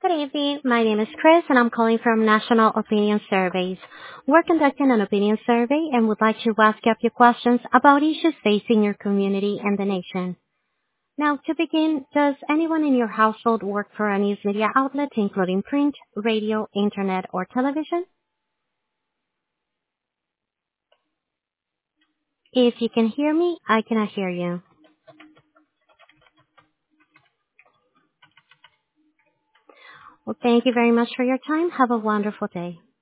Good evening. My name is Chris, and I'm calling from National Opinion Surveys. We're conducting an opinion survey and would like to ask you a few questions about issues facing your community and the nation. Now, to begin, does anyone in your household work for a news media outlet, including print, radio, internet, or television? If you can hear me, I cannot hear you. Well, thank you very much for your time. Have a wonderful day.